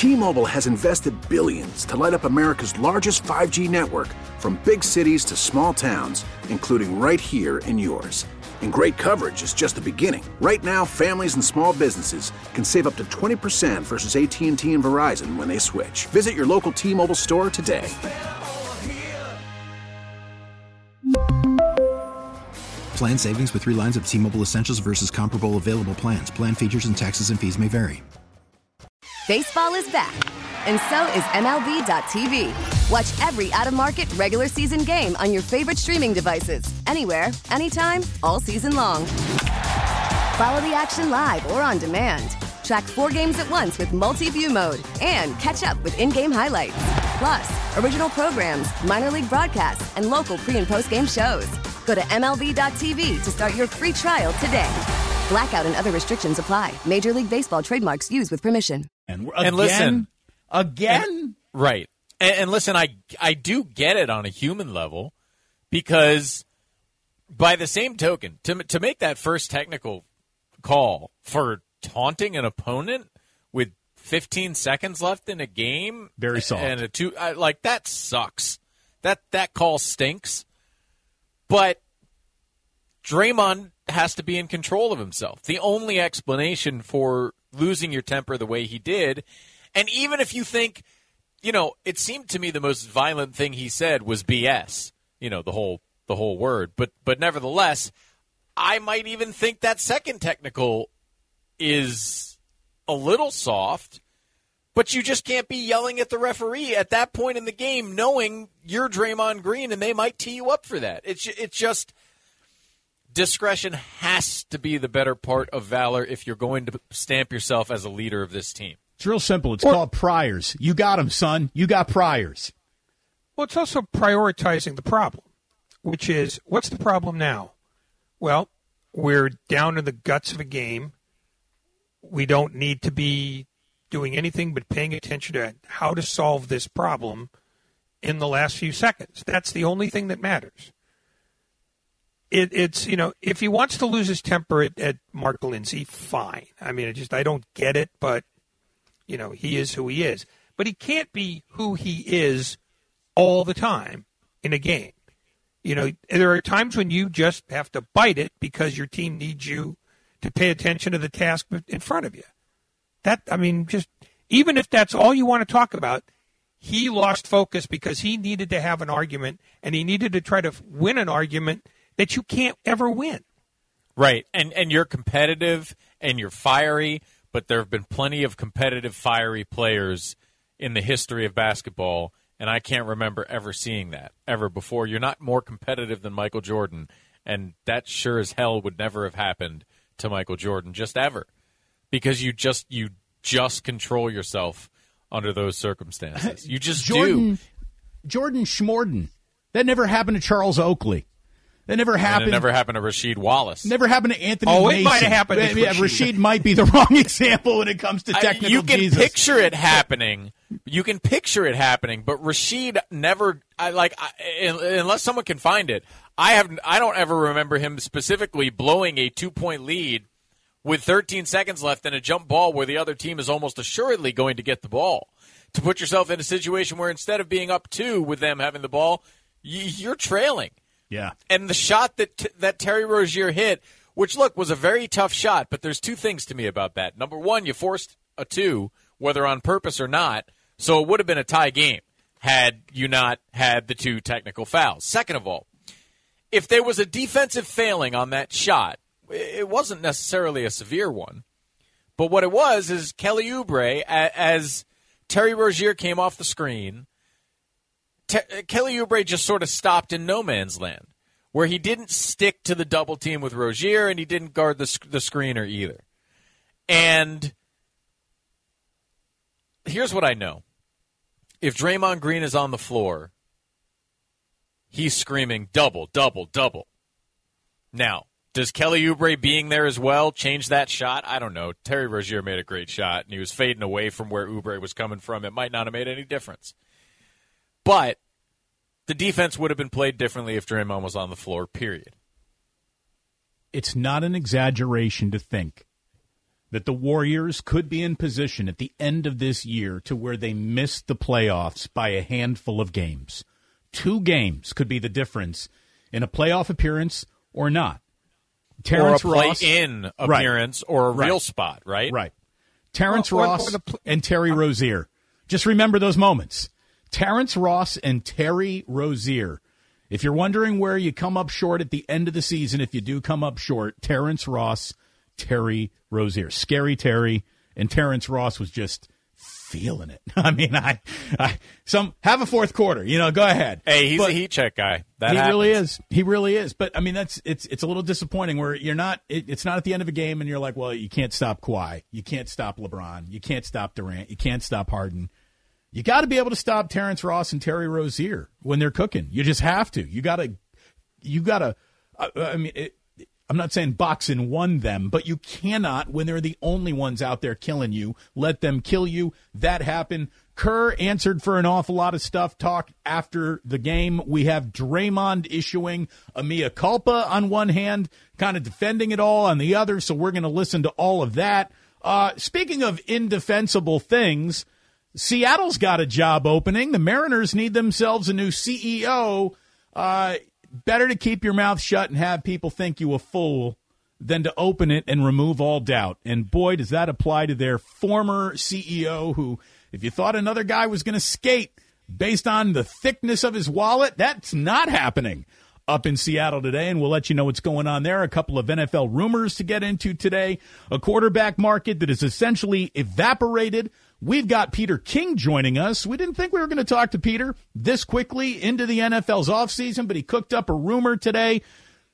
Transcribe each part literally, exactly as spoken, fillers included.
T-Mobile has invested billions to light up America's largest five G network, from big cities to small towns, including right here in yours. And great coverage is just the beginning. Right now, families and small businesses can save up to twenty percent versus A T and T and Verizon when they switch. Visit your local T-Mobile store today. Plan savings with three lines of T-Mobile Essentials versus comparable available plans. Plan features and taxes and fees may vary. Baseball is back, and so is M L B dot T V. Watch every out-of-market regular season game on your favorite streaming devices, anywhere, anytime, all season long. Follow the action live or on demand. Track four games at once with multi-view mode and catch up with in-game highlights. Plus, original programs, minor league broadcasts, and local pre- and post-game shows. Go to M L B dot T V to start your free trial today. Blackout and other restrictions apply. Major League Baseball trademarks used with permission. And, again, and listen, again, and, right? And, and listen, I I do get it on a human level, because by the same token, to to make that first technical call for taunting an opponent with fifteen seconds left in a game, very soft, and a two I, like that sucks. That that call stinks. But Draymond has to be in control of himself. The only explanation for losing your temper the way he did, and even if you think, you know, it seemed to me the most violent thing he said was B S, you know, the whole the whole word. But but nevertheless, I might even think that second technical is a little soft, but you just can't be yelling at the referee at that point in the game knowing you're Draymond Green and they might tee you up for that. It's it's just discretion has to be the better part of valor if you're going to stamp yourself as a leader of this team. It's real simple. It's or, called priors. You got them, son. You got priors. Well, it's also prioritizing the problem, which is, what's the problem now? Well, we're down in the guts of a game. We don't need to be doing anything but paying attention to how to solve this problem in the last few seconds. That's the only thing that matters. It, it's, you know, if he wants to lose his temper at, at Mark Lindsay, fine. I mean, it just, I don't get it, but, you know, he is who he is. But he can't be who he is all the time in a game. You know, there are times when you just have to bite it because your team needs you to pay attention to the task in front of you. That, I mean, just, even if that's all you want to talk about, he lost focus because he needed to have an argument, and he needed to try to win an argument that you can't ever win. Right, and and you're competitive and you're fiery, but there have been plenty of competitive, fiery players in the history of basketball, and I can't remember ever seeing that, ever before. You're not more competitive than Michael Jordan, and that sure as hell would never have happened to Michael Jordan, just ever, because you just you just control yourself under those circumstances. You just Jordan, do. Jordan Schmorden. That never happened to Charles Oakley. That never happened. And it never happened to Rasheed Wallace. Never happened to Anthony Oh, Mason. it might have happened to yeah, Rasheed. Rasheed might be the wrong example when it comes to technical I, you can Jesus. picture it happening. You can picture it happening, but Rasheed never. I like I, unless someone can find it. I have. I don't ever remember him specifically blowing a two-point lead with thirteen seconds left and a jump ball where the other team is almost assuredly going to get the ball. To put yourself in a situation where instead of being up two with them having the ball, you're trailing. Yeah. And the shot that t- that Terry Rozier hit, which, look, was a very tough shot, but there's two things to me about that. Number one, you forced a two, whether on purpose or not, so it would have been a tie game had you not had the two technical fouls. Second of all, if there was a defensive failing on that shot, it wasn't necessarily a severe one, but what it was is Kelly Oubre, as Terry Rozier came off the screen, Te- Kelly Oubre just sort of stopped in no man's land, where he didn't stick to the double team with Rozier and he didn't guard the the screener either. And here's what I know. If Draymond Green is on the floor, he's screaming double, double, double. Now, does Kelly Oubre being there as well change that shot? I don't know. Terry Rozier made a great shot, and he was fading away from where Oubre was coming from. It might not have made any difference. But the defense would have been played differently if Draymond was on the floor, period. It's not an exaggeration to think that the Warriors could be in position at the end of this year to where they missed the playoffs by a handful of games. Two games could be the difference in a playoff appearance or not. Terrence or a Ross, play-in appearance right. or a real right. spot, right? Right. Terrence well, Ross pl- and Terry Rozier. Just remember those moments. Terrence Ross and Terry Rozier. If you're wondering where you come up short at the end of the season, if you do come up short, Terrence Ross, Terry Rozier. Scary Terry, and Terrence Ross was just feeling it. I mean, I, I some have a fourth quarter. You know, go ahead. Hey, he's but a heat check guy. That he happens. really is. He really is. But I mean, that's it's it's a little disappointing where you're not. It, it's not at the end of a game, and you're like, well, you can't stop Kawhi, you can't stop LeBron, you can't stop Durant, you can't stop Harden. You got to be able to stop Terrence Ross and Terry Rozier when they're cooking. You just have to. You got to. You got to. I, I mean. It, I'm not saying box and won them, but you cannot, when they're the only ones out there killing you, let them kill you. That happened. Kerr answered for an awful lot of stuff talk after the game. We have Draymond issuing a mea culpa on one hand, kind of defending it all on the other, so we're going to listen to all of that. Uh, speaking of indefensible things, Seattle's got a job opening. The Mariners need themselves a new C E O. Uh Better to keep your mouth shut and have people think you a fool than to open it and remove all doubt. And boy, does that apply to their former C E O who, if you thought another guy was going to skate based on the thickness of his wallet, that's not happening up in Seattle today. And we'll let you know what's going on there. A couple of N F L rumors to get into today. A quarterback market that is essentially evaporated. We've got Peter King joining us. We didn't think we were going to talk to Peter this quickly into the N F L's offseason, but he cooked up a rumor today.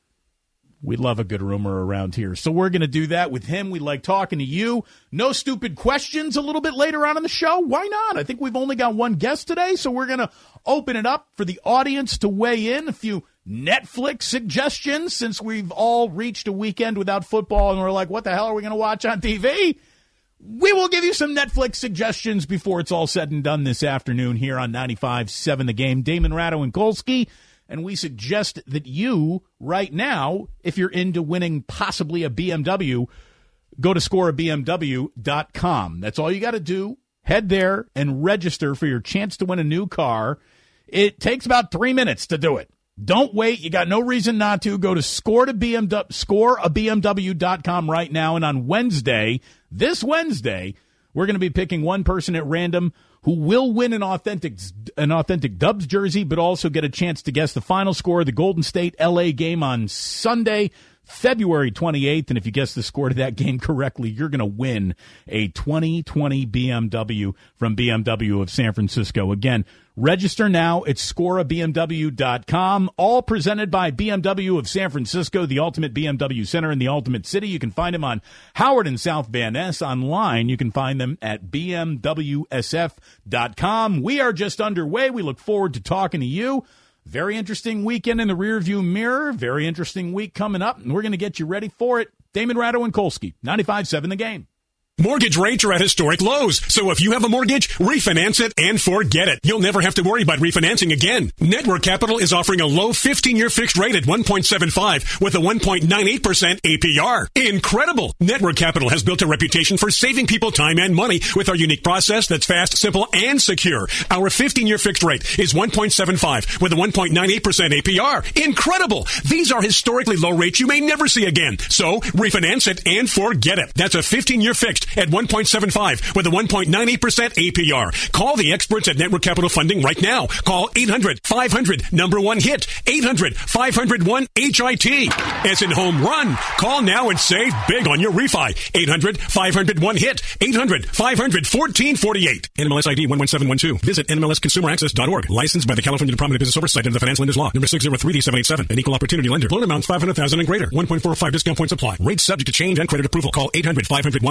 We love a good rumor around here. So we're going to do that with him. We like talking to you. No stupid questions a little bit later on in the show. Why not? I think we've only got one guest today, so we're going to open it up for the audience to weigh in. A few Netflix suggestions since we've all reached a weekend without football and we're like, what the hell are we going to watch on T V? We will give you some Netflix suggestions before it's all said and done this afternoon here on ninety-five point seven The Game. Damon Ratto and Kolsky, and we suggest that you, right now, if you're into winning possibly a B M W, go to score a B M W dot com. That's all you got to do. Head there and register for your chance to win a new car. It takes about three minutes to do it. Don't wait. You got no reason not to. Go to score to B M W, score a B M W dot com right now. And on Wednesday, this Wednesday, we're going to be picking one person at random who will win an authentic an authentic Dubs jersey, but also get a chance to guess the final score of the Golden State L A game on Sunday, February twenty-eighth. And if you guess the score to that game correctly, you're going to win a twenty twenty B M W from B M W of San Francisco. Again, register now at score a B M W dot com. All presented by B M W of San Francisco, the ultimate B M W center in the ultimate city. You can find them on Howard and South Van Ness. Online, you can find them at B M W S F dot com. We are just underway. We look forward to talking to you. Very interesting weekend in the rearview mirror. Very interesting week coming up, and we're going to get you ready for it. Damon Ratto and Kolsky, ninety-five point seven The Game. Mortgage rates are at historic lows, so if you have a mortgage, refinance it and forget it. You'll never have to worry about refinancing again. Network Capital is offering a low fifteen-year fixed rate at one point seven five with a one point nine eight percent A P R. Incredible! Network Capital has built a reputation for saving people time and money with our unique process that's fast, simple, and secure. Our fifteen-year fixed rate is one point seven five with a one point nine eight percent A P R. Incredible! These are historically low rates you may never see again. So, refinance it and forget it. That's a fifteen-year fixed at one point seven five with a one point nine eight percent A P R. Call the experts at Network Capital Funding right now. Call eight hundred five hundred number one hit. eight hundred five hundred one H I T. As in home run. Call now and save big on your refi. eight hundred five hundred one hit. eight hundred five hundred fourteen forty-eight. N M L S I D one one seven one two. Visit N M L S consumer access dot org. Licensed by the California Department of Business Oversight and the Financial Lenders Law. Number six zero three D seven eight seven. An equal opportunity lender. Loan amounts five hundred thousand dollars and greater. one point four five discount points apply. Rates subject to change and credit approval. Call eight hundred five hundred one hit for more information.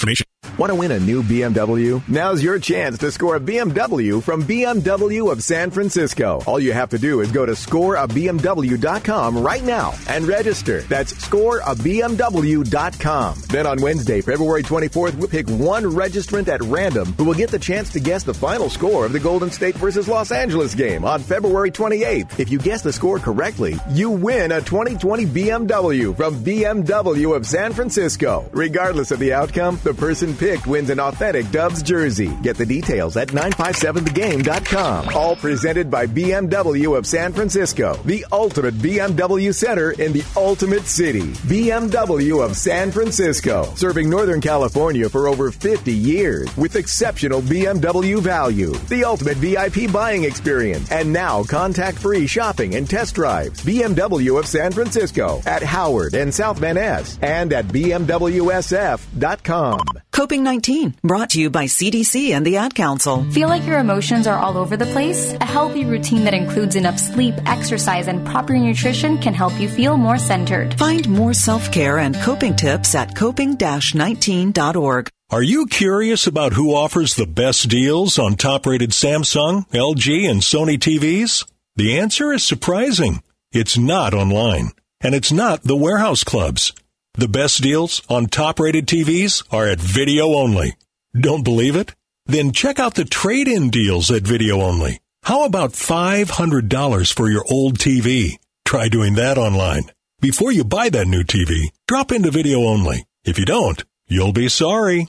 information. Want to win a new B M W? Now's your chance to score a B M W from B M W of San Francisco. All you have to do is go to score a B M W dot com right now and register. That's score a B M W dot com. Then on Wednesday, February twenty-fourth, we'll pick one registrant at random who will get the chance to guess the final score of the Golden State versus Los Angeles game on February twenty-eighth. If you guess the score correctly, you win a twenty twenty B M W from B M W of San Francisco. Regardless of the outcome, the person picked wins an authentic Dubs jersey. Get the details at nine five seven the game dot com. All presented by B M W of San Francisco, the ultimate B M W center in the ultimate city. B M W of San Francisco, serving Northern California for over fifty years with exceptional B M W value. The ultimate V I P buying experience. And now contact-free shopping and test drives. B M W of San Francisco at Howard and South Van Ness and at B M W S F dot com. Coping nineteen, brought to you by C D C and the Ad Council. Feel like your emotions are all over the place? A healthy routine that includes enough sleep, exercise, and proper nutrition can help you feel more centered. Find more self-care and coping tips at coping nineteen dot org. Are you curious about who offers the best deals on top-rated Samsung, L G, and Sony T Vs? The answer is surprising. It's not online, and it's not the warehouse clubs. The best deals on top-rated T Vs are at Video Only. Don't believe it? Then check out the trade-in deals at Video Only. How about five hundred dollars for your old T V? Try doing that online. Before you buy that new T V, drop into Video Only. If you don't, you'll be sorry.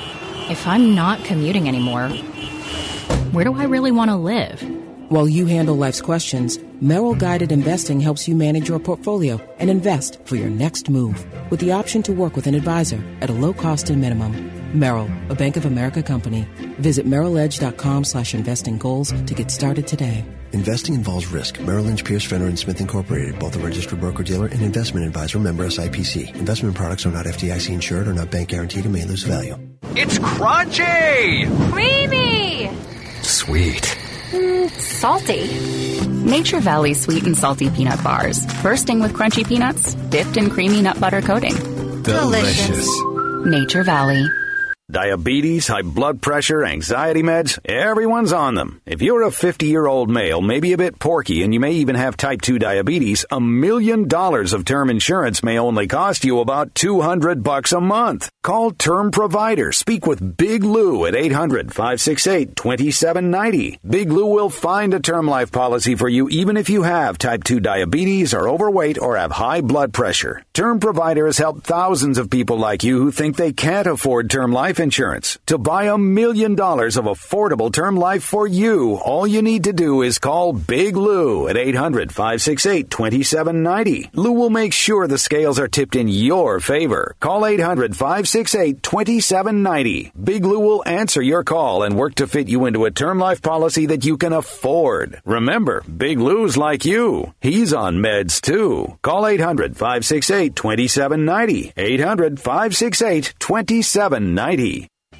If I'm not commuting anymore, where do I really want to live? While you handle life's questions, Merrill Guided Investing helps you manage your portfolio and invest for your next move with the option to work with an advisor at a low cost and minimum. Merrill, a Bank of America company. Visit merrill edge dot com slash investing goals to get started today. Investing involves risk. Merrill Lynch, Pierce, Fenner, and Smith Incorporated, both a registered broker-dealer and investment advisor, member S I P C. Investment products are not F D I C insured or not bank guaranteed and may lose value. It's crunchy! Creamy! Sweet. Mm, salty. Nature Valley Sweet and Salty Peanut Bars. Bursting with crunchy peanuts, dipped in creamy nut butter coating. Delicious. Nature Valley. Diabetes, high blood pressure, anxiety meds, everyone's on them. If you're a fifty-year-old male, maybe a bit porky, and you may even have type two diabetes, a million dollars of term insurance may only cost you about two hundred bucks a month. Call Term Provider. Speak with Big Lou at eight hundred, five six eight, two seven nine zero. Big Lou will find a term life policy for you even if you have type two diabetes, are overweight, or have high blood pressure. Term Provider has helped thousands of people like you who think they can't afford term life insurance. To buy a million dollars of affordable term life for you, all you need to do is call Big Lou at eight hundred, five six eight, two seven nine zero. Lou will make sure the scales are tipped in your favor. Call eight hundred, five six eight, two seven nine zero. Big Lou will answer your call and work to fit you into a term life policy that you can afford. Remember, Big Lou's like you. He's on meds too. Call eight hundred, five six eight, two seven nine zero. eight hundred, five six eight, two seven nine zero.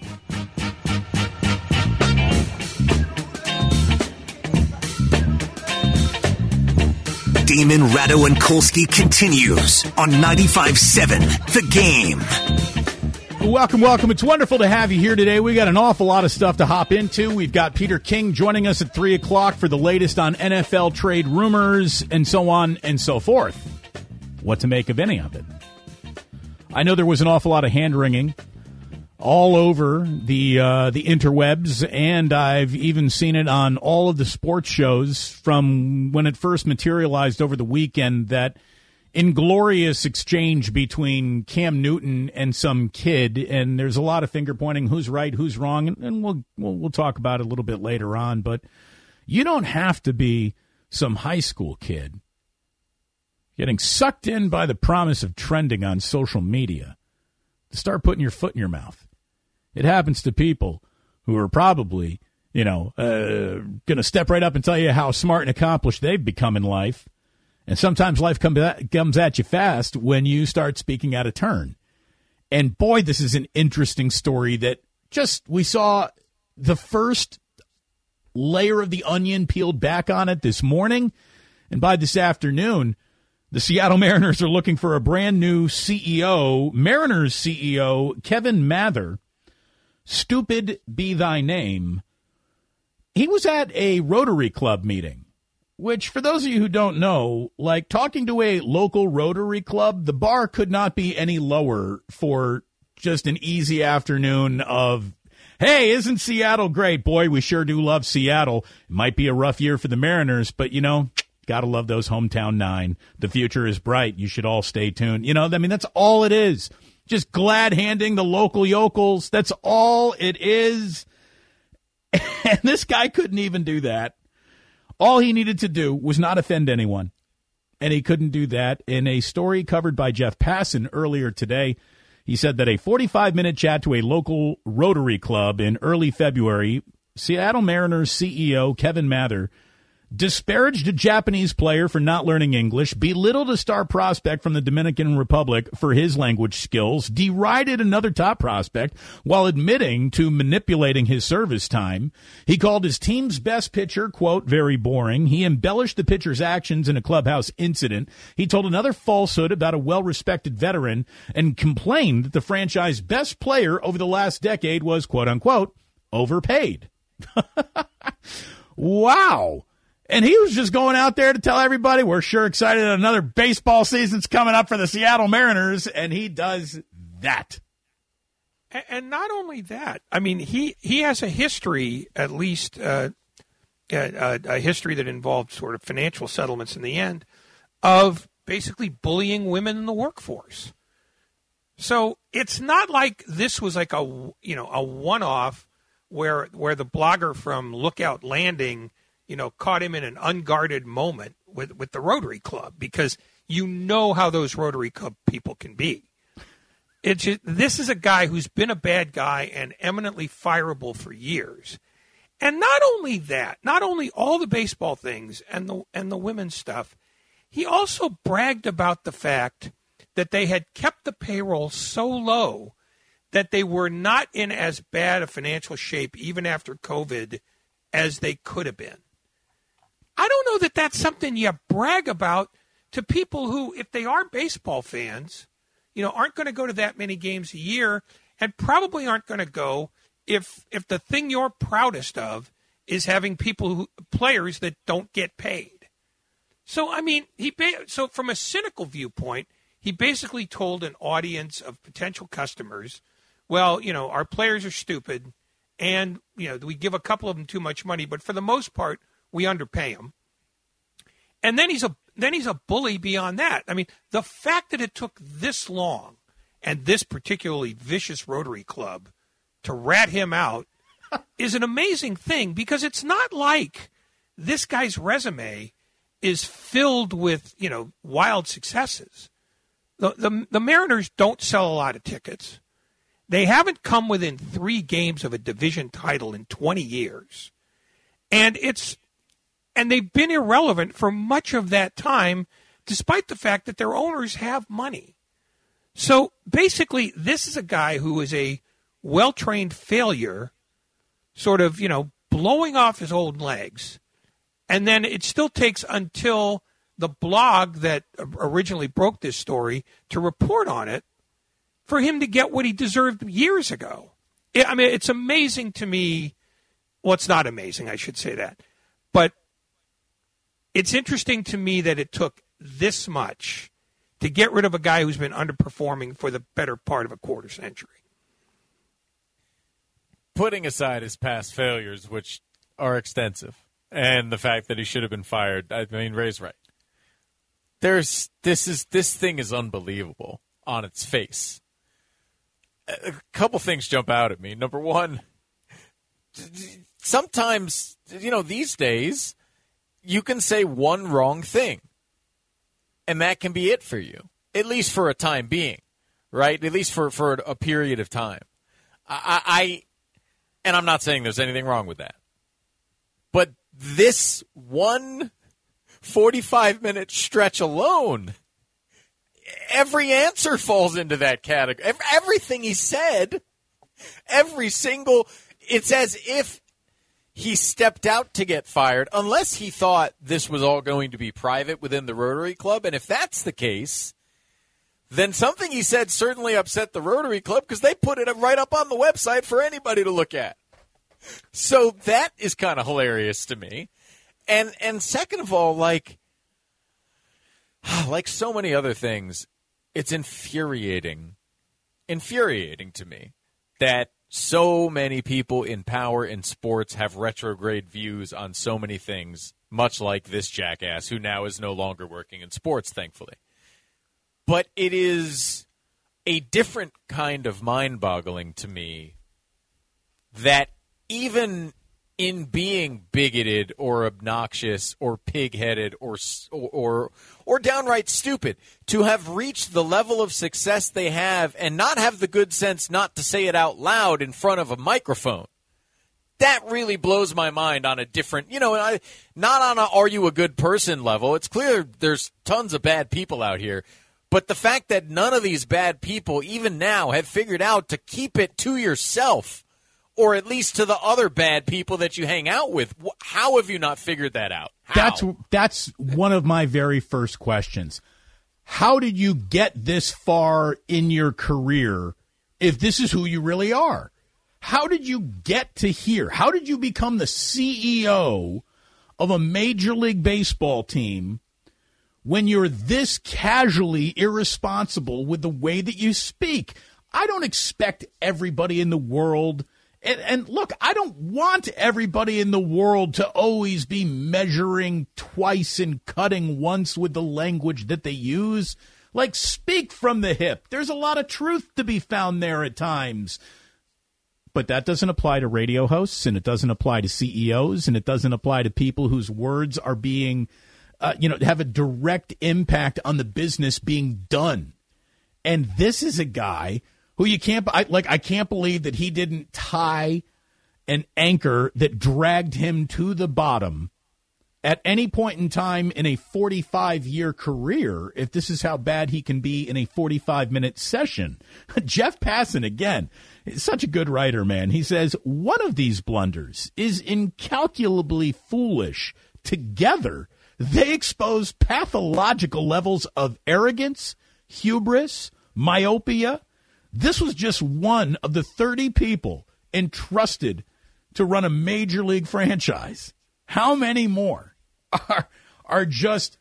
Damon, Ratto, and Kolsky continues on ninety-five point seven The Game. Welcome, welcome. It's wonderful to have you here today. We got an awful lot of stuff to hop into. We've got Peter King joining us at three o'clock for the latest on N F L trade rumors and so on and so forth. What to make of any of it? I know there was an awful lot of hand-wringing all over the uh, the interwebs, and I've even seen it on all of the sports shows from when it first materialized over the weekend, that inglorious exchange between Cam Newton and some kid, and there's a lot of finger-pointing, who's right, who's wrong, and, and we'll, we'll we'll talk about it a little bit later on, but you don't have to be some high school kid getting sucked in by the promise of trending on social media to start putting your foot in your mouth. It happens to people who are probably, you know, uh, going to step right up and tell you how smart and accomplished they've become in life. And sometimes life come at, comes at you fast when you start speaking out of turn. And boy, this is an interesting story that just, we saw the first layer of the onion peeled back on it this morning. And by this afternoon, The Seattle Mariners are looking for a brand new C E O. Mariners C E O Kevin Mather, stupid be thy name. He was at a Rotary Club meeting, which for those of you who don't know, like talking to a local Rotary Club, the bar could not be any lower for just an easy afternoon of, hey, isn't Seattle great? Boy, we sure do love Seattle. It might be a rough year for the Mariners, but, you know, gotta love those hometown nine. The future is bright. You should all stay tuned. You know, I mean, that's all it is. Just glad handing the local yokels. That's all it is. And this guy couldn't even do that. All he needed to do was not offend anyone. And he couldn't do that. In a story covered by Jeff Passan earlier today, he said that a forty-five minute chat to a local Rotary Club in early February, Seattle Mariners C E O Kevin Mather disparaged a Japanese player for not learning English, belittled a star prospect from the Dominican Republic for his language skills, derided another top prospect while admitting to manipulating his service time. He called his team's best pitcher, quote, very boring. He embellished the pitcher's actions in a clubhouse incident. He told another falsehood about a well-respected veteran and complained that the franchise's best player over the last decade was, quote unquote, overpaid. Wow. And he was just going out there to tell everybody we're sure excited that another baseball season's coming up for the Seattle Mariners, and he does that. And not only that, I mean, he, he has a history, at least uh, a, a history that involved sort of financial settlements in the end, of basically bullying women in the workforce. So it's not like this was like a, you know, a one-off where where the blogger from Lookout Landing, you know, caught him in an unguarded moment with, with the Rotary Club, because you know how those Rotary Club people can be. It's just, this is a guy who's been a bad guy and eminently fireable for years. And not only that, not only all the baseball things and the and the women's stuff, he also bragged about the fact that they had kept the payroll so low that they were not in as bad a financial shape even after COVID as they could have been. I don't know that that's something you brag about to people who, if they are baseball fans, you know, aren't going to go to that many games a year and probably aren't going to go if if the thing you're proudest of is having people who, players that don't get paid. So, I mean, he so from a cynical viewpoint, he basically told an audience of potential customers, well, you know, our players are stupid and, you know, we give a couple of them too much money, but for the most part, we underpay him. And then he's a then he's a bully beyond that. I mean, the fact that it took this long and this particularly vicious Rotary Club to rat him out is an amazing thing, because it's not like this guy's resume is filled with, you know, wild successes. The, the, the Mariners don't sell a lot of tickets. They haven't come within three games of a division title in twenty years. And it's and they've been irrelevant for much of that time, despite the fact that their owners have money. So basically, this is a guy who is a well-trained failure, sort of, you know, blowing off his own legs. And then it still takes until the blog that originally broke this story to report on it for him to get what he deserved years ago. I mean, it's amazing to me. Well, it's not amazing, I should say that. But it's interesting to me that it took this much to get rid of a guy who's been underperforming for the better part of a quarter century. Putting aside his past failures, which are extensive, and the fact that he should have been fired, I mean, Ray's right. There's this is this thing is unbelievable on its face. A couple things jump out at me. Number one, sometimes, you know, these days, you can say one wrong thing, and that can be it for you, at least for a time being, right? At least for, for a period of time. I, I and I'm not saying there's anything wrong with that, but this one forty-five minute stretch alone, every answer falls into that category. Everything he said, every single, it's as if he stepped out to get fired, unless he thought this was all going to be private within the Rotary Club. And if that's the case, then something he said certainly upset the Rotary Club, because they put it right up on the website for anybody to look at. So that is kind of hilarious to me. And and second of all, like, like so many other things, it's infuriating, infuriating to me that so many people in power in sports have retrograde views on so many things, much like this jackass who now is no longer working in sports, thankfully. But it is a different kind of mind-boggling to me that even in being bigoted or obnoxious or pig-headed or, or or downright stupid, to have reached the level of success they have and not have the good sense not to say it out loud in front of a microphone, that really blows my mind on a different, you know, I, not on a are you a good person level. It's clear there's tons of bad people out here. But the fact that none of these bad people, even now, have figured out to keep it to yourself, or at least to the other bad people that you hang out with. How have you not figured that out? How? That's that's one of my very first questions. How did you get this far in your career if this is who you really are? How did you get to here? How did you become the C E O of a Major League Baseball team when you're this casually irresponsible with the way that you speak? I don't expect everybody in the world, and, and look, I don't want everybody in the world to always be measuring twice and cutting once with the language that they use. Like, speak from the hip. There's a lot of truth to be found there at times. But that doesn't apply to radio hosts, and it doesn't apply to C E Os, and it doesn't apply to people whose words are being, uh, you know, have a direct impact on the business being done. And this is a guy who you can't, I, like, I can't believe that he didn't tie an anchor that dragged him to the bottom at any point in time in a forty-five year career, if this is how bad he can be in a forty-five minute session. Jeff Passan, again, is such a good writer, man. He says, one of these blunders is incalculably foolish. Together, they expose pathological levels of arrogance, hubris, myopia. This was just one of the thirty people entrusted to run a major league franchise. How many more are are just,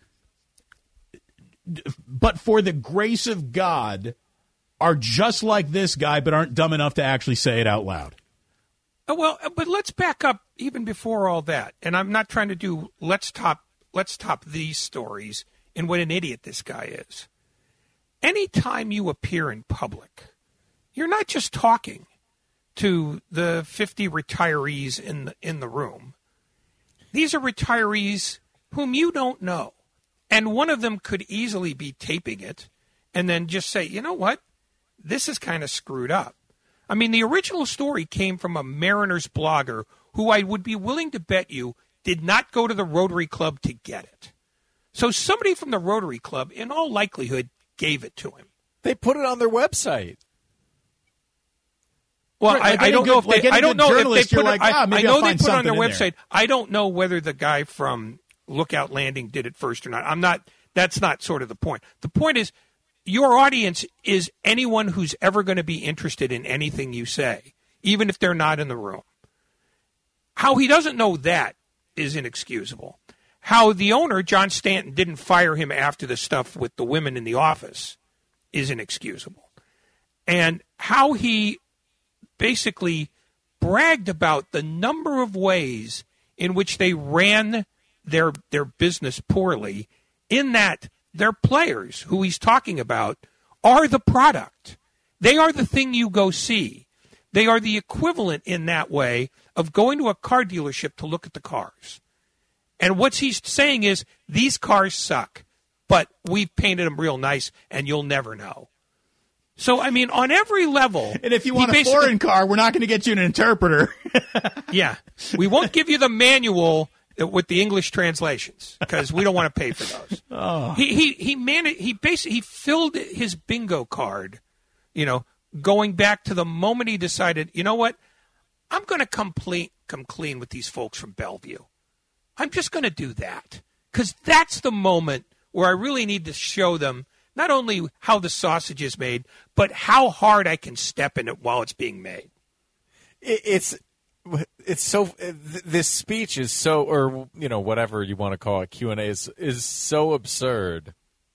but for the grace of God, are just like this guy, but aren't dumb enough to actually say it out loud? Oh, well, but let's back up even before all that. And I'm not trying to do let's top let's top these stories and what an idiot this guy is. Anytime you appear in public, you're not just talking to the fifty retirees in the, in the room. These are retirees whom you don't know. And one of them could easily be taping it and then just say, you know what? This is kind of screwed up. I mean, the original story came from a Mariners blogger who I would be willing to bet you did not go to the Rotary Club to get it. So somebody from the Rotary Club, in all likelihood, gave it to him. They put it on their website. Well, like I, I don't good, know if they. like I don't know if they put. Like, it, ah, I, I know they put it on their website. There. I don't know whether the guy from Lookout Landing did it first or not. I'm not. That's not sort of the point. The point is, your audience is anyone who's ever going to be interested in anything you say, even if they're not in the room. How he doesn't know that is inexcusable. How the owner, John Stanton, didn't fire him after the stuff with the women in the office is inexcusable. And how he basically bragged about the number of ways in which they ran their their business poorly, in that their players, who he's talking about, are the product. They are the thing you go see. They are the equivalent in that way of going to a car dealership to look at the cars. And what he's saying is, these cars suck, but we've painted them real nice, and you'll never know. So, I mean, on every level. And if you want a foreign car, we're not going to get you an interpreter. Yeah. We won't give you the manual with the English translations because we don't want to pay for those. Oh. He he he managed, he basically he filled his bingo card, you know, going back to the moment he decided, you know what? I'm going to come clean, come clean with these folks from Bellevue. I'm just going to do that because that's the moment where I really need to show them not only how the sausage is made, but how hard I can step in it while it's being made. It's it's so this speech is so, or you know, whatever you want to call it, Q and A is is so absurd.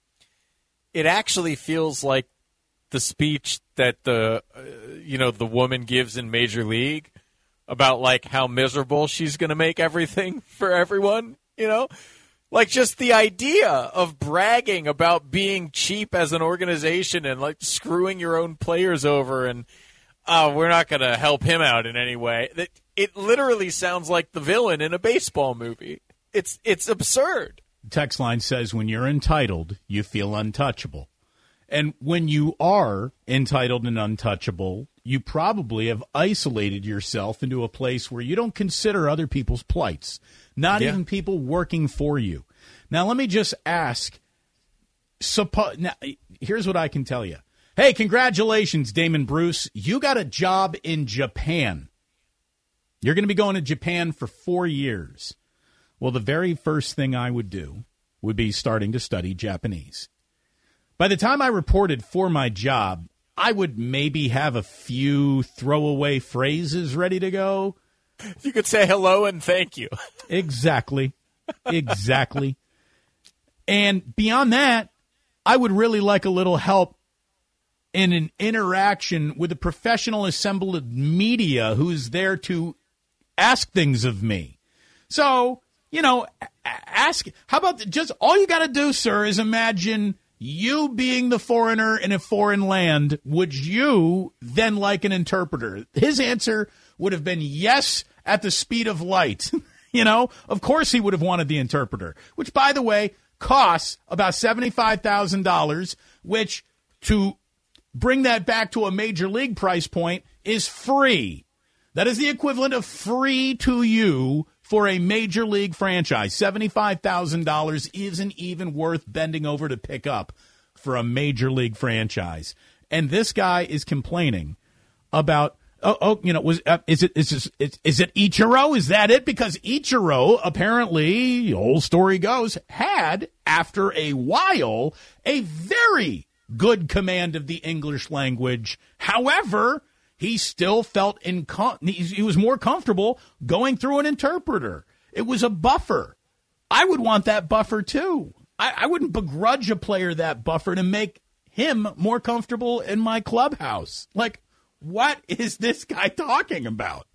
It actually feels like the speech that the uh, you know the woman gives in Major League about like how miserable she's going to make everything for everyone. You know, like just the idea of bragging about being cheap as an organization and like screwing your own players over and oh, we're not going to help him out in any way. It, it literally sounds like the villain in a baseball movie. It's it's absurd. Text line says, when you're entitled, you feel untouchable. And when you are entitled and untouchable, you probably have isolated yourself into a place where you don't consider other people's plights, not yeah. even people working for you. Now, let me just ask. Suppo- now, here's what I can tell you. Hey, congratulations, Damon Bruce. You got a job in Japan. You're going to be going to Japan for four years. Well, the very first thing I would do would be starting to study Japanese. By the time I reported for my job, I would maybe have a few throwaway phrases ready to go. You could say hello and thank you. Exactly. Exactly. And beyond that, I would really like a little help in an interaction with a professional assembled media who's there to ask things of me. So, you know, ask, how about just all you got to do, sir, is imagine you being the foreigner in a foreign land. Would you then like an interpreter? His answer would have been yes at the speed of light. You know, of course he would have wanted the interpreter, which, by the way, costs about seventy-five thousand dollars, which to bring that back to a major league price point is free. That is the equivalent of free to you for a major league franchise. seventy-five thousand dollars isn't even worth bending over to pick up for a major league franchise. And this guy is complaining about, oh, oh you know, was uh, is it is this, is, is it Ichiro? Is that it? Because Ichiro, apparently, the old story goes, had, after a while, a very good command of the English language. However, he still felt in he was more comfortable going through an interpreter. It was a buffer. I would want that buffer too. I, I wouldn't begrudge a player that buffer to make him more comfortable in my clubhouse. Like, what is this guy talking about?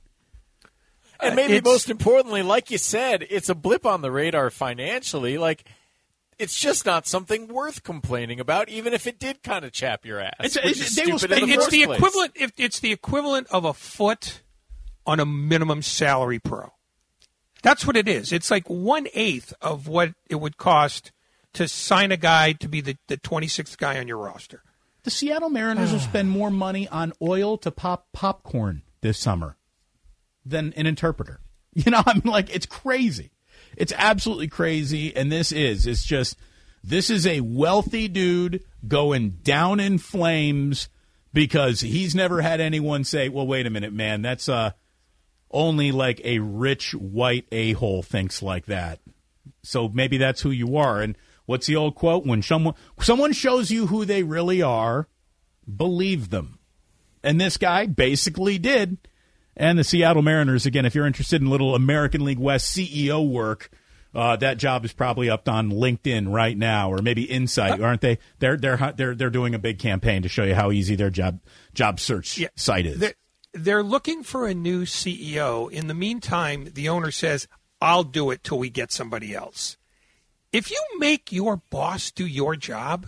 And maybe it's, most importantly, like you said, it's a blip on the radar financially. Like, it's just not something worth complaining about, even if it did kind of chap your ass. It's, it's, they will spend, the, it's the equivalent. If it's the equivalent of a foot on a minimum salary pro. That's what it is. It's like one eighth of what it would cost to sign a guy to be the, the twenty-sixth guy on your roster. The Seattle Mariners will spend more money on oil to pop popcorn this summer than an interpreter. You know, I mean, like, it's crazy. It's absolutely crazy, and this is. It's just, this is a wealthy dude going down in flames because he's never had anyone say, well, wait a minute, man, that's uh, only like a rich white a-hole thinks like that. So maybe that's who you are. And what's the old quote? When someone someone shows you who they really are, believe them. And this guy basically did. And the Seattle Mariners, again, if you're interested in little American League West C E O work, uh, that job is probably up on LinkedIn right now, or maybe Insight, aren't they? They're they're they're they're doing a big campaign to show you how easy their job job search yeah, site is. They're, they're looking for a new C E O. In the meantime, the owner says, "I'll do it till we get somebody else." If you make your boss do your job,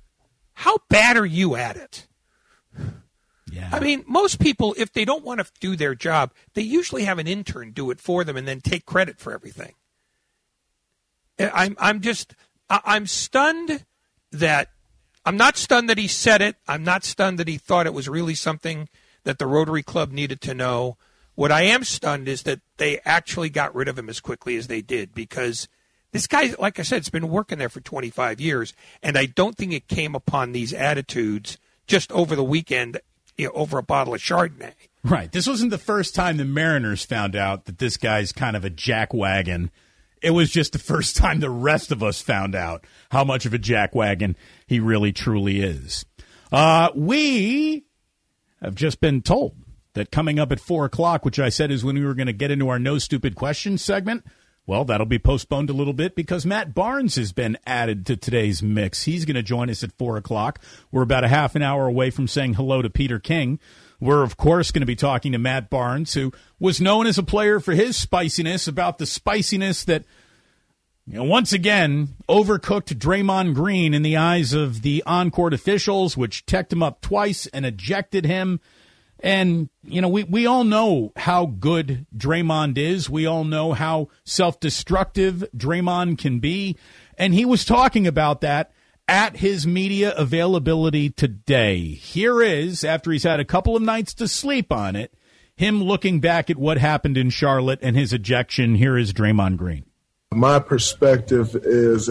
how bad are you at it? Yeah. I mean, most people, if they don't want to do their job, they usually have an intern do it for them and then take credit for everything. I'm, I'm just, I'm stunned that, I'm not stunned that he said it. I'm not stunned that he thought it was really something that the Rotary Club needed to know. What I am stunned is that they actually got rid of him as quickly as they did, because this guy, like I said, has been working there for twenty-five years, and I don't think it came upon these attitudes just over the weekend. you know, over a bottle of Chardonnay. Right. This wasn't the first time the Mariners found out that this guy's kind of a jackwagon. It was just the first time the rest of us found out how much of a jackwagon he really truly is. Uh, we have just been told that coming up at four o'clock, which I said is when we were going to get into our No Stupid Questions segment, well, that'll be postponed a little bit because Matt Barnes has been added to today's mix. He's going to join us at four o'clock. We're about a half an hour away from saying hello to Peter King. We're, of course, going to be talking to Matt Barnes, who was known as a player for his spiciness, about the spiciness that, you know, once again, overcooked Draymond Green in the eyes of the on-court officials, which teched him up twice and ejected him. And, you know, we, we all know how good Draymond is. We all know how self-destructive Draymond can be. And he was talking about that at his media availability today. Here is, after he's had a couple of nights to sleep on it, him looking back at what happened in Charlotte and his ejection. Here is Draymond Green. My perspective is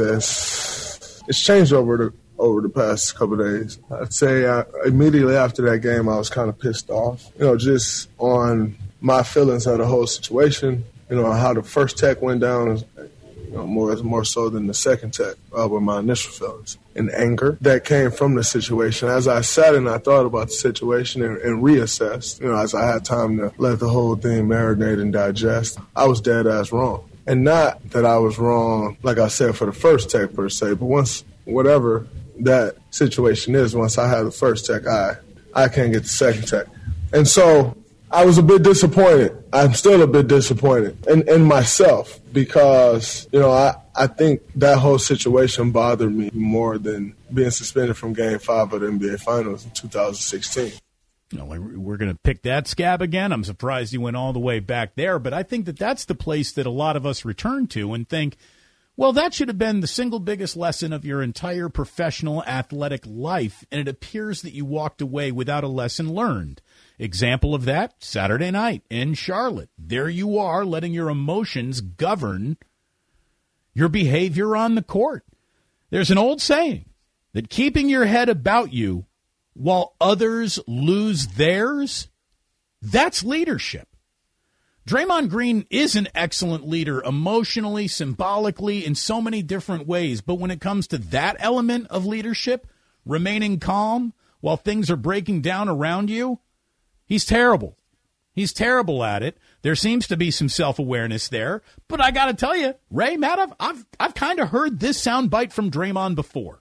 as it's changed over the over the past couple of days. I'd say I, immediately after that game, I was kind of pissed off, you know, just on my feelings of the whole situation, you know, how the first tech went down, you know, more more so than the second tech, uh, with my initial feelings and anger that came from the situation. As I sat and I thought about the situation and, and reassessed, you know, as I had time to let the whole thing marinate and digest, I was dead ass wrong. And not that I was wrong, like I said, for the first tech per se, but once, whatever that situation is, once I had the first tech, I, I can't get the second tech. And so I was a bit disappointed. I'm still a bit disappointed in, in myself because, you know, I, I think that whole situation bothered me more than being suspended from Game five of the N B A Finals in two thousand sixteen. You know, we're going to pick that scab again. I'm surprised he went all the way back there, but I think that that's the place that a lot of us return to and think, well, that should have been the single biggest lesson of your entire professional athletic life, and it appears that you walked away without a lesson learned. Example of that, Saturday night in Charlotte. There you are, letting your emotions govern your behavior on the court. There's an old saying that keeping your head about you while others lose theirs, that's leadership. Draymond Green is an excellent leader emotionally, symbolically, in so many different ways. But when it comes to that element of leadership, remaining calm while things are breaking down around you, he's terrible. He's terrible at it. There seems to be some self-awareness there. But I got to tell you, Ray, Matt, I've, I've, I've kind of heard this soundbite from Draymond before.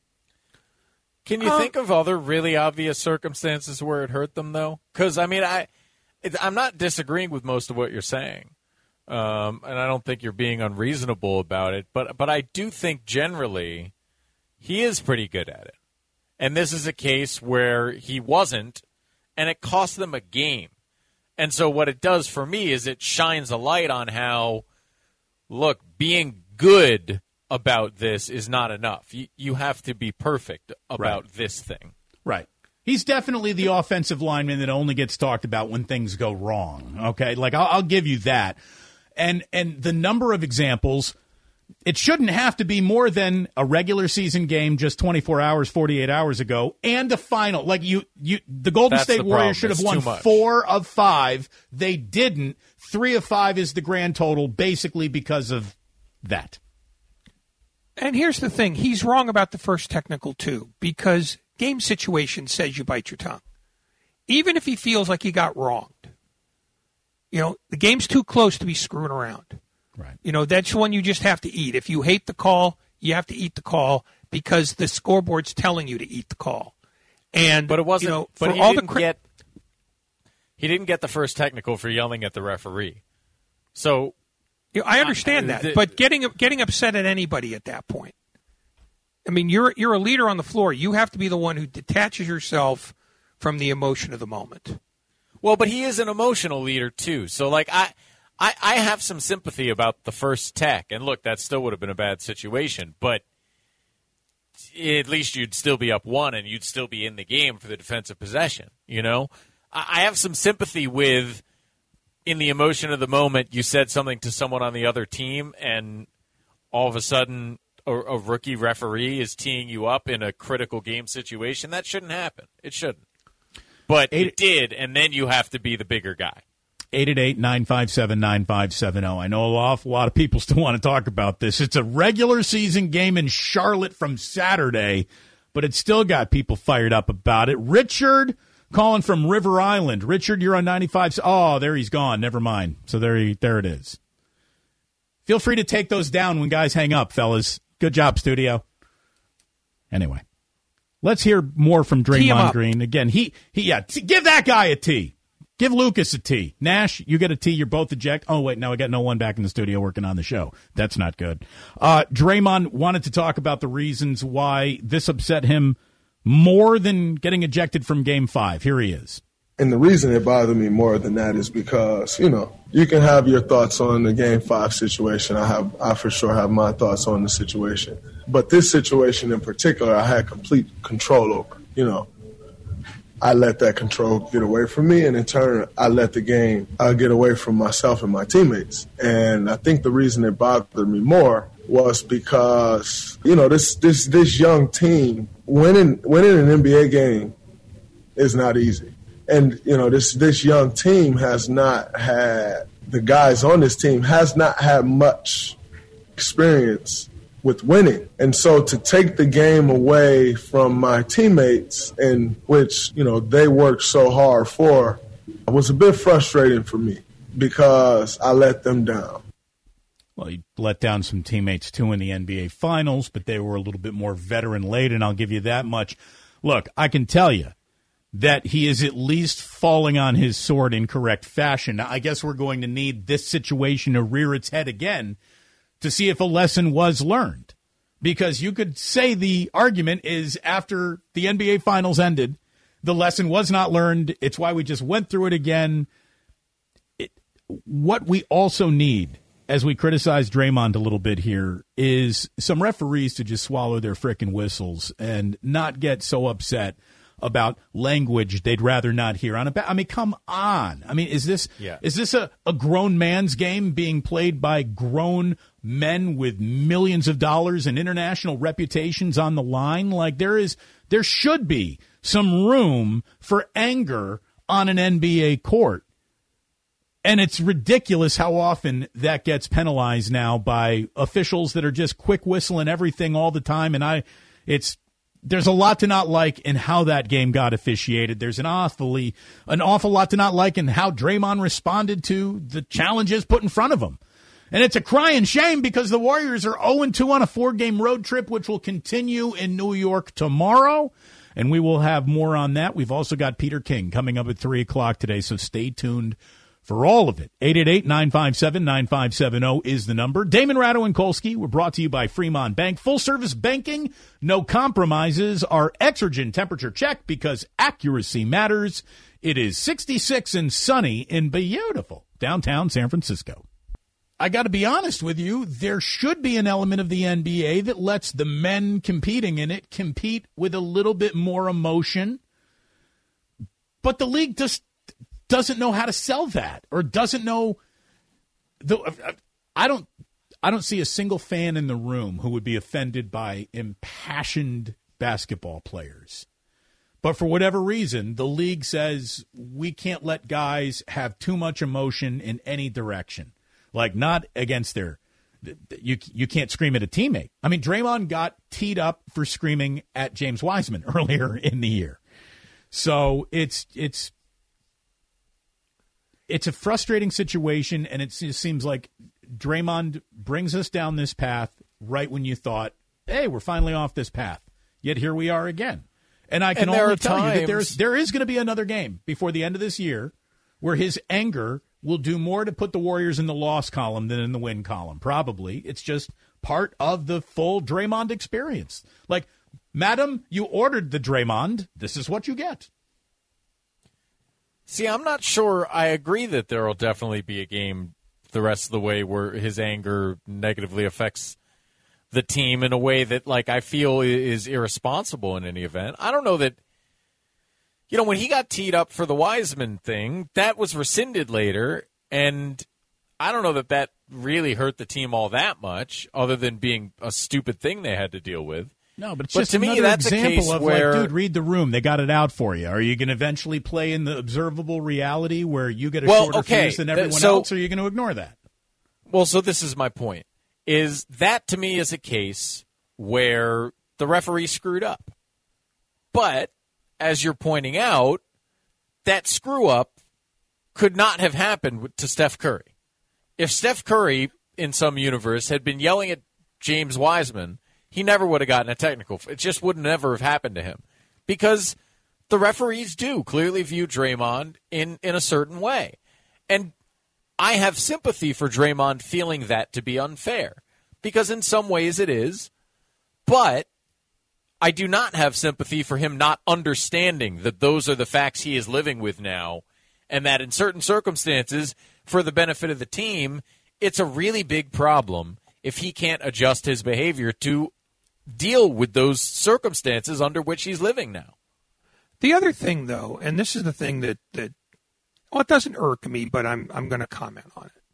Can you um, think of other really obvious circumstances where it hurt them, though? Because, I mean, I, it, I'm not disagreeing with most of what you're saying, um, and I don't think you're being unreasonable about it, but but I do think generally he is pretty good at it. And this is a case where he wasn't, and it cost them a game. And so what it does for me is it shines a light on how, look, being good about this is not enough. You, you have to be perfect about right. this thing. Right. He's definitely the offensive lineman that only gets talked about when things go wrong. Okay, like I'll, I'll give you that. And and the number of examples, it shouldn't have to be more than a regular season game just twenty-four hours, forty-eight hours ago, and a final. Like you, you, the Golden That's State the Warriors should it's have won four of five. They didn't. Three of five is the grand total, basically because of that. And here's the thing. He's wrong about the first technical, too, because game situation says you bite your tongue. Even if he feels like he got wronged. You know, the game's too close to be screwing around. Right. You know, that's one you just have to eat. If you hate the call, you have to eat the call because the scoreboard's telling you to eat the call. And, but it wasn't, you know, but for he all didn't the cri- get, he didn't get the first technical for yelling at the referee. So, I understand that, but getting getting upset at anybody at that point. I mean, you're you're a leader on the floor. You have to be the one who detaches yourself from the emotion of the moment. Well, but he is an emotional leader too. So, like, I, I, I have some sympathy about the first tech. And look, that still would have been a bad situation, but at least you'd still be up one and you'd still be in the game for the defensive possession. You know, I, I have some sympathy with. In the emotion of the moment, you said something to someone on the other team, and all of a sudden a, a rookie referee is teeing you up in a critical game situation. That shouldn't happen. It shouldn't. But Eight, it did, and then you have to be the bigger guy. eight eight eight, nine five seven, nine five seven zero. I know an awful lot of people still want to talk about this. It's a regular season game in Charlotte from Saturday, but it's still got people fired up about it. Richard calling from River Island. Richard, you're on ninety-five. Oh, there he's gone. Never mind. So there, he, there it is. Feel free to take those down when guys hang up, fellas. Good job, studio. Anyway, let's hear more from Draymond Green. Again, he, he yeah, t- give that guy a T. Give Lucas a T. Nash, you get a T. You're both eject. Oh, wait, no, I got no one back in the studio working on the show. That's not good. Uh, Draymond wanted to talk about the reasons why this upset him more than getting ejected from Game five. Here he is. And the reason it bothered me more than that is because, you know, you can have your thoughts on the Game five situation. I have, I for sure have my thoughts on the situation. But this situation in particular, I had complete control over. You know, I let that control get away from me, and in turn, I let the game uh, get away from myself and my teammates. And I think the reason it bothered me more was because, you know, this this this young team, winning winning an N B A game is not easy. And, you know, this this young team has not had, the guys on this team has not had much experience with winning. And so to take the game away from my teammates, in which, you know, they worked so hard for, was a bit frustrating for me because I let them down. Well, you let down some teammates, too, in the N B A Finals, but they were a little bit more veteran-laden, I'll give you that much. Look, I can tell you that he is at least falling on his sword in correct fashion. Now, I guess we're going to need this situation to rear its head again to see if a lesson was learned. Because you could say the argument is after the N B A Finals ended, the lesson was not learned. It's why we just went through it again. It, what we also need, as we criticize Draymond a little bit here, is some referees to just swallow their frickin' whistles and not get so upset about language they'd rather not hear on a ba- I mean, come on. I mean, is this yeah. is this a, a grown man's game being played by grown men with millions of dollars and international reputations on the line? Like, there is, there should be some room for anger on an N B A court. And it's ridiculous how often that gets penalized now by officials that are just quick whistling everything all the time. And I, it's, There's a lot to not like in how that game got officiated. There's an awfully, an awful lot to not like in how Draymond responded to the challenges put in front of him. And it's a crying shame because the Warriors are oh and two on a four-game road trip, which will continue in New York tomorrow. And we will have more on that. We've also got Peter King coming up at three o'clock today, so stay tuned for all of it. eight eight eight, nine five seven, nine five seven zero is the number. Damon Ratto and Kolsky, we're brought to you by Fremont Bank. Full-service banking, no compromises. Our Exergen temperature check because accuracy matters. It is sixty-six and sunny in beautiful downtown San Francisco. I got to be honest with you, there should be an element of the N B A that lets the men competing in it compete with a little bit more emotion. But the league just doesn't know how to sell that, or doesn't know. The, I don't. I don't see a single fan in the room who would be offended by impassioned basketball players. But for whatever reason, the league says we can't let guys have too much emotion in any direction. Like, not against their. You you can't scream at a teammate. I mean, Draymond got teed up for screaming at James Wiseman earlier in the year. So it's it's. It's a frustrating situation, and it just seems like Draymond brings us down this path right when you thought, hey, we're finally off this path. Yet here we are again. And I can and only tell times... you that there's, there is going to be another game before the end of this year where his anger will do more to put the Warriors in the loss column than in the win column. Probably. It's just part of the full Draymond experience. Like, madam, you ordered the Draymond. This is what you get. See, I'm not sure I agree that there will definitely be a game the rest of the way where his anger negatively affects the team in a way that, like, I feel is irresponsible in any event. I don't know that, you know, when he got teed up for the Wiseman thing, that was rescinded later, and I don't know that that really hurt the team all that much, other than being a stupid thing they had to deal with. No, but it's but just to me, another that's example a case of where, like, dude, read the room. They got it out for you. Are you going to eventually play in the observable reality where you get a well, shorter okay. fuse than everyone so, else, or are you going to ignore that? Well, so this is my point. Is that to me is a case where the referee screwed up. But, as you're pointing out, that screw-up could not have happened to Steph Curry. If Steph Curry, in some universe, had been yelling at James Wiseman, he never would have gotten a technical. It just would never have happened to him. Because the referees do clearly view Draymond in, in a certain way. And I have sympathy for Draymond feeling that to be unfair. Because in some ways it is. But I do not have sympathy for him not understanding that those are the facts he is living with now, and that in certain circumstances, for the benefit of the team, it's a really big problem if he can't adjust his behavior to deal with those circumstances under which he's living now. The other thing, though, and this is the thing that, that well, it doesn't irk me, but I'm I'm going to comment on it.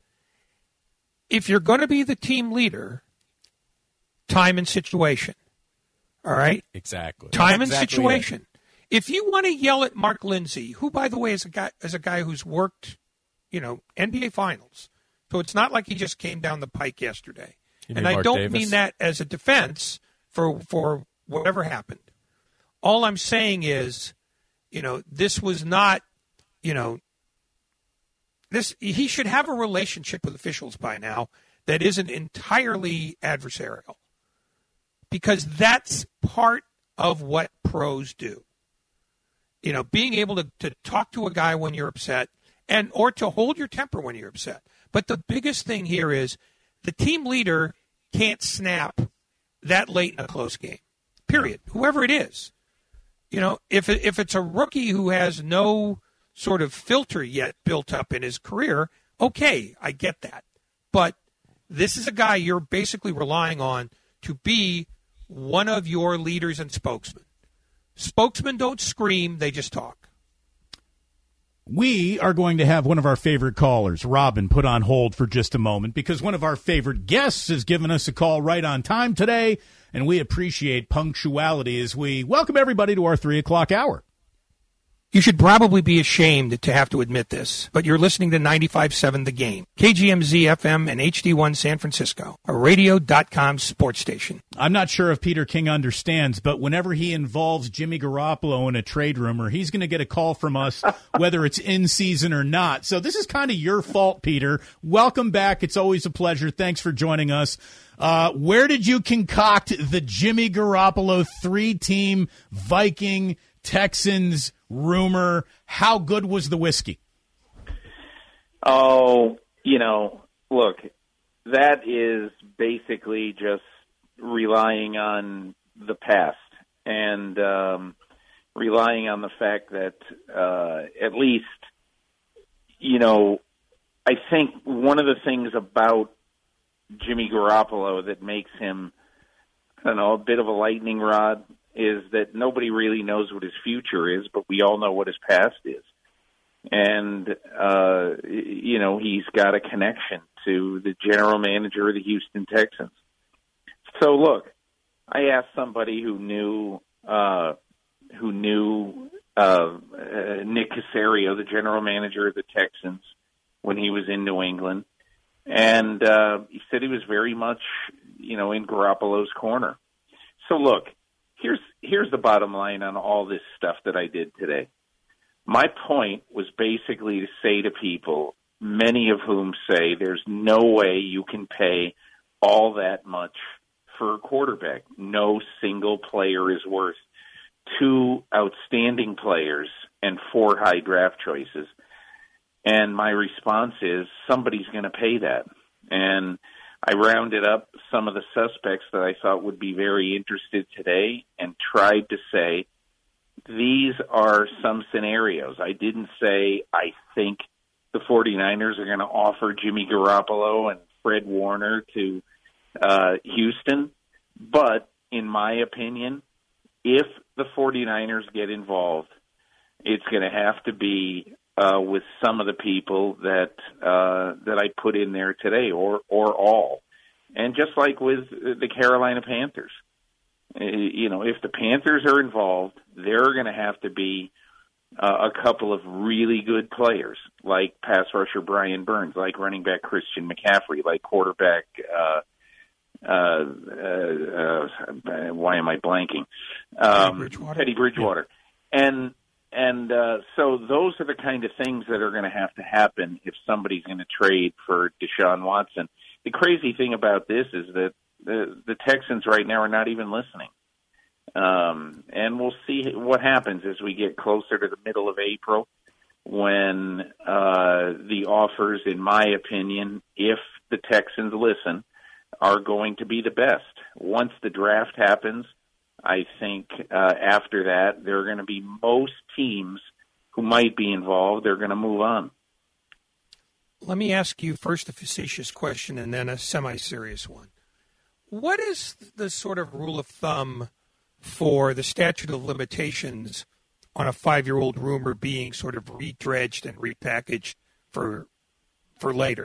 If you're going to be the team leader, time and situation. All right? Exactly. Time exactly and situation. It. If you want to yell at Mark Lindsay, who, by the way, is a guy is a guy who's worked, you know, N B A Finals, so it's not like he just came down the pike yesterday. You and mean I Mark don't Davis? mean that as a defense for for whatever happened. All I'm saying is, you know, this was not, you know, this he should have a relationship with officials by now that isn't entirely adversarial. Because that's part of what pros do. You know, being able to, to talk to a guy when you're upset and or to hold your temper when you're upset. But the biggest thing here is the team leader can't snap that late in a close game. Period. Whoever it is. You know, if it, if it's a rookie who has no sort of filter yet built up in his career, okay, I get that. But this is a guy you're basically relying on to be one of your leaders and spokesmen. Spokesmen don't scream, they just talk. We are going to have one of our favorite callers, Robin, put on hold for just a moment because one of our favorite guests has given us a call right on time today, and we appreciate punctuality as we welcome everybody to our three o'clock hour. You should probably be ashamed to have to admit this, but you're listening to ninety-five point seven The Game, K G M Z F M and H D one San Francisco, a radio dot com sports station. I'm not sure if Peter King understands, but whenever he involves Jimmy Garoppolo in a trade rumor, he's going to get a call from us, whether it's in season or not. So this is kind of your fault, Peter. Welcome back. It's always a pleasure. Thanks for joining us. Uh, where did you concoct the Jimmy Garoppolo three-team Viking Texans rumor? How good was the whiskey? Oh, you know, look, that is basically just relying on the past and um, relying on the fact that uh, at least, you know, I think one of the things about Jimmy Garoppolo that makes him, I don't know, a bit of a lightning rod is that nobody really knows what his future is, but we all know what his past is. And, uh, you know, he's got a connection to the general manager of the Houston Texans. So, look, I asked somebody who knew uh, who knew uh, uh, Nick Caserio, the general manager of the Texans, when he was in New England, and uh, he said he was very much, you know, in Garoppolo's corner. So, look, Here's here's the bottom line on all this stuff that I did today. My point was basically to say to people, many of whom say there's no way you can pay all that much for a quarterback. No single player is worth two outstanding players and four high draft choices. And my response is somebody's going to pay that. And I rounded up some of the suspects that I thought would be very interested today and tried to say, these are some scenarios. I didn't say I think the 49ers are going to offer Jimmy Garoppolo and Fred Warner to uh, Houston. But in my opinion, if the 49ers get involved, it's going to have to be Uh, with some of the people that uh, that I put in there today, or or all, and just like with the Carolina Panthers, Uh, you know, if the Panthers are involved, there are going to have to be uh, a couple of really good players, like pass rusher Brian Burns, like running back Christian McCaffrey, like quarterback. Uh, uh, uh, uh, why am I blanking? Um, Teddy Bridgewater. Teddy Bridgewater, yeah. and and uh, so those are the kind of things that are going to have to happen if somebody's going to trade for Deshaun Watson. The crazy thing about this is that the the Texans right now are not even listening. Um, and we'll see what happens as we get closer to the middle of April when uh, the offers, in my opinion, if the Texans listen, are going to be the best. Once the draft happens, I think uh, after that, there are going to be most teams who might be involved. They're going to move on. Let me ask you first a facetious question and then a semi-serious one. What is the sort of rule of thumb for the statute of limitations on a five-year-old rumor being sort of redredged and repackaged for for later?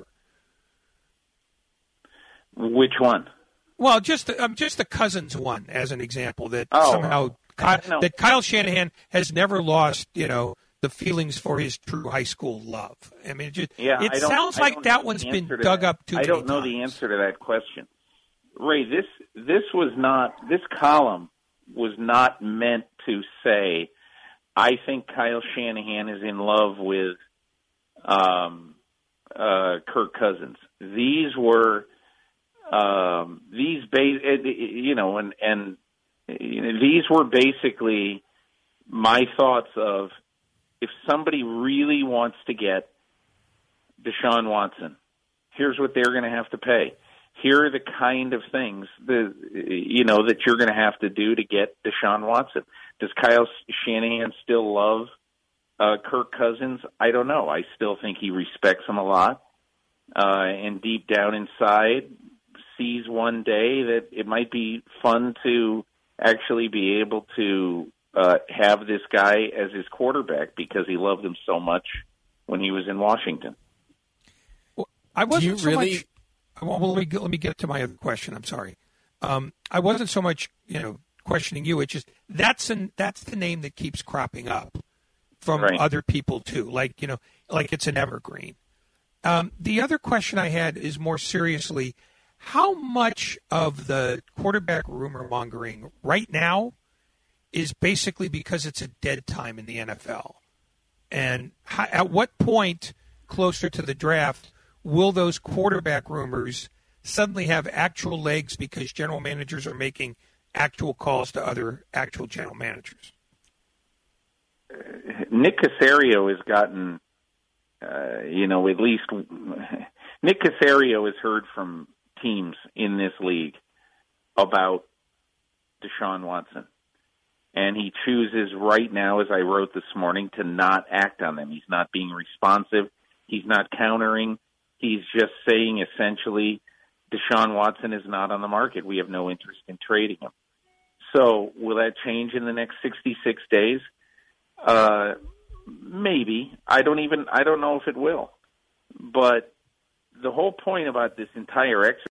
Which one? Well, just the, um, just the Cousins one as an example. That oh, somehow no. that Kyle Shanahan has never lost, you know, the feelings for his true high school love. I mean, it, just, yeah, it I sounds like that one's been dug that. up too I many don't know times. the answer to that question. Ray, this this was not this column was not meant to say I think Kyle Shanahan is in love with um, uh, Kirk Cousins. These were um, these ba- you know and and you know, these were basically my thoughts of if somebody really wants to get Deshaun Watson, here's what they're going to have to pay. Here are the kind of things the you know that you're going to have to do to get Deshaun Watson. Does Kyle Shanahan still love uh, Kirk Cousins? I don't know. I still think he respects him a lot, uh, and deep down inside sees one day that it might be fun to actually be able to uh, have this guy as his quarterback because he loved him so much when he was in Washington. Well, I wasn't so really... much. Well, let me let me get to my other question. I'm sorry. Um, I wasn't so much, you know, questioning you. It's just that's an that's the name that keeps cropping up from right. other people too. Like you know, like it's an evergreen. Um, the other question I had is more seriously, how much of the quarterback rumor mongering right now is basically because it's a dead time in the N F L, and how, at what point closer to the draft will those quarterback rumors suddenly have actual legs because general managers are making actual calls to other actual general managers? Nick Caserio has gotten, uh, you know, at least Nick Caserio has heard from teams in this league about Deshaun Watson. And he chooses right now, as I wrote this morning, to not act on them. He's not being responsive. He's not countering. He's just saying, essentially, Deshaun Watson is not on the market. We have no interest in trading him. So will that change in the next sixty-six days? Uh, maybe. I don't even, I don't know if it will. But the whole point about this entire exercise